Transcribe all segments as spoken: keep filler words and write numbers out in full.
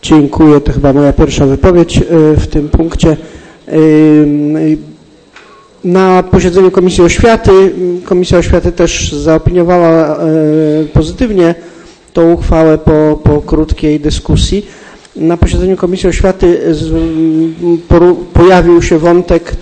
Dziękuję. To chyba moja pierwsza wypowiedź w tym punkcie. Na posiedzeniu Komisji Oświaty, Komisja Oświaty też zaopiniowała pozytywnie tą uchwałę po, po krótkiej dyskusji. Na posiedzeniu Komisji Oświaty pojawił się wątek,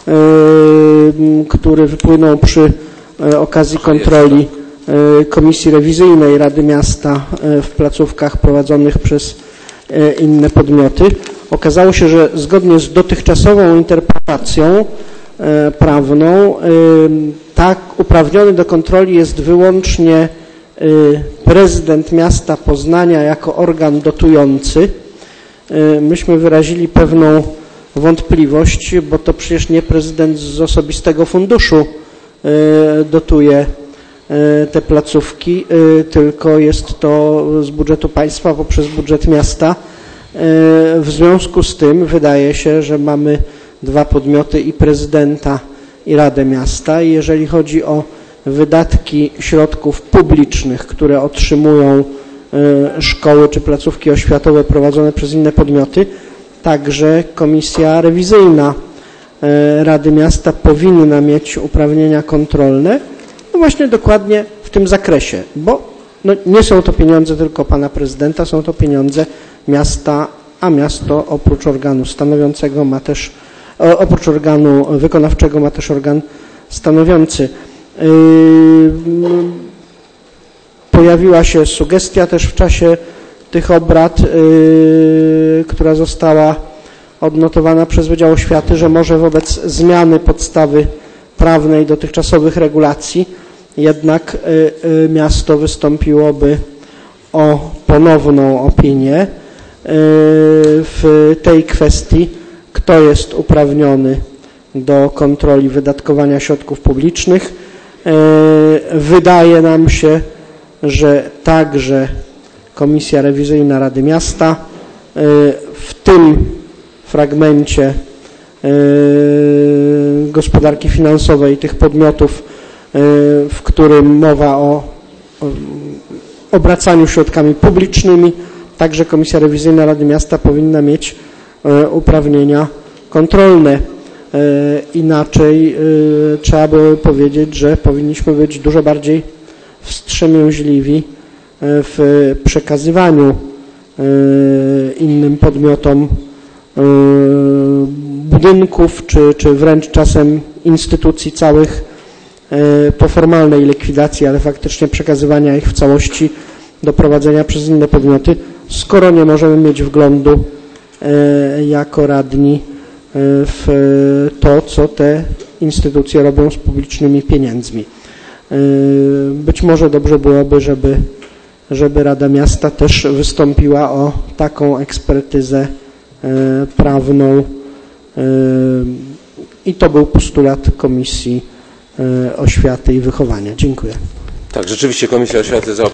który wypłynął przy okazji kontroli Komisji Rewizyjnej Rady Miasta w placówkach prowadzonych przez inne podmioty. Okazało się, że zgodnie z dotychczasową interpretacją prawną tak uprawniony do kontroli jest wyłącznie prezydent miasta Poznania jako organ dotujący. Myśmy wyrazili pewną wątpliwość, bo to przecież nie prezydent z osobistego funduszu dotuje te placówki, tylko jest to z budżetu państwa poprzez budżet miasta. W związku z tym wydaje się, że mamy dwa podmioty, i prezydenta, i Radę Miasta, i jeżeli chodzi o wydatki środków publicznych, które otrzymują szkoły czy placówki oświatowe prowadzone przez inne podmioty, także Komisja Rewizyjna Rady Miasta powinna mieć uprawnienia kontrolne, no właśnie dokładnie w tym zakresie, bo no nie są to pieniądze tylko pana prezydenta, są to pieniądze miasta, a miasto oprócz organu stanowiącego ma też, oprócz organu wykonawczego ma też organ stanowiący. Pojawiła się sugestia też w czasie tych obrad, która została odnotowana przez Wydział Oświaty, że może wobec zmiany podstawy prawnej dotychczasowych regulacji jednak miasto wystąpiłoby o ponowną opinię w tej kwestii, kto jest uprawniony do kontroli wydatkowania środków publicznych. Wydaje nam się, że także Komisja Rewizyjna Rady Miasta w tym fragmencie gospodarki finansowej tych podmiotów, w którym mowa o obracaniu środkami publicznymi, także Komisja Rewizyjna Rady Miasta powinna mieć uprawnienia kontrolne. Inaczej trzeba by powiedzieć, że powinniśmy być dużo bardziej wstrzemięźliwi w przekazywaniu innym podmiotom budynków, czy, czy wręcz czasem instytucji całych po formalnej likwidacji, ale faktycznie przekazywania ich w całości do prowadzenia przez inne podmioty, skoro nie możemy mieć wglądu jako radni w to, co te instytucje robią z publicznymi pieniędzmi. Być może dobrze byłoby, żeby, żeby Rada Miasta też wystąpiła o taką ekspertyzę prawną i to był postulat Komisji Oświaty i Wychowania. Dziękuję. Tak, rzeczywiście Komisja Oświaty